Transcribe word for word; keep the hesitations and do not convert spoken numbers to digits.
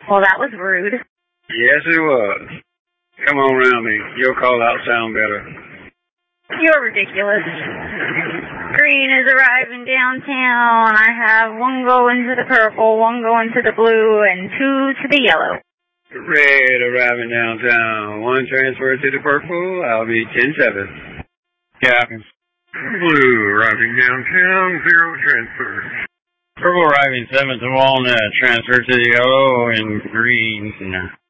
Well, that was rude. Yes, it was. Come on around me. Your call out sound better. You're ridiculous. Green is arriving downtown. I have one going to the purple, one going to the blue, and two to the yellow. Red arriving downtown. One transfer to the purple. I'll be ten seven. Captain. Blue arriving downtown. Zero transfer. Purple arriving seven to one. Uh, transfer to the yellow and green.